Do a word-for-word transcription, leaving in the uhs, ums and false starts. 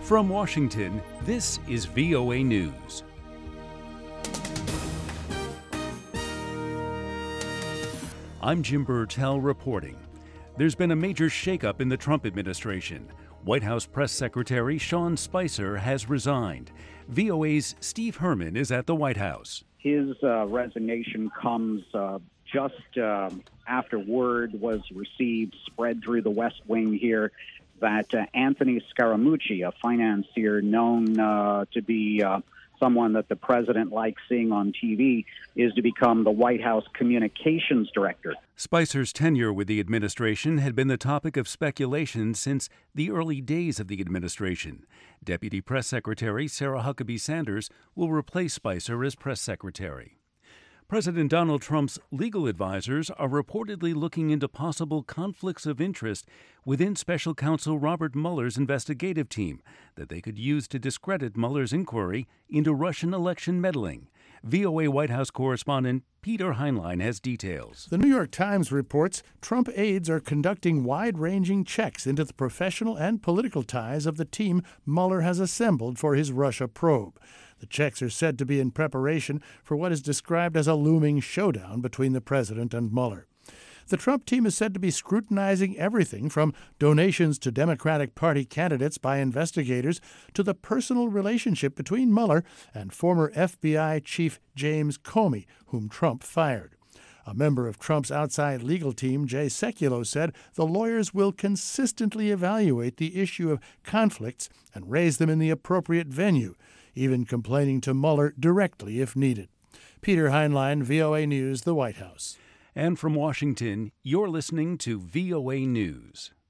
From Washington, this is V O A News. I'm Jim Burtell reporting. There's been a major shakeup in the Trump administration. White House Press Secretary Sean Spicer has resigned. V O A's Steve Herman is at the White House. His uh, resignation comes uh, just uh, after word was received, spread through the West Wing here, that uh, Anthony Scaramucci, a financier known uh, to be uh, someone that the president likes seeing on T V, is to become the White House communications director. Spicer's tenure with the administration had been the topic of speculation since the early days of the administration. Deputy Press Secretary Sarah Huckabee Sanders will replace Spicer as press secretary. President Donald Trump's legal advisors are reportedly looking into possible conflicts of interest within special counsel Robert Mueller's investigative team that they could use to discredit Mueller's inquiry into Russian election meddling. V O A White House correspondent Peter Heinlein has details. The New York Times reports Trump aides are conducting wide-ranging checks into the professional and political ties of the team Mueller has assembled for his Russia probe. The checks are said to be in preparation for what is described as a looming showdown between the president and Mueller. The Trump team is said to be scrutinizing everything from donations to Democratic Party candidates by investigators to the personal relationship between Mueller and former F B I Chief James Comey, whom Trump fired. A member of Trump's outside legal team, Jay Sekulow, said the lawyers will consistently evaluate the issue of conflicts and raise them in the appropriate venue, even complaining to Mueller directly if needed. Peter Heinlein, V O A News, the White House. And from Washington, you're listening to V O A News.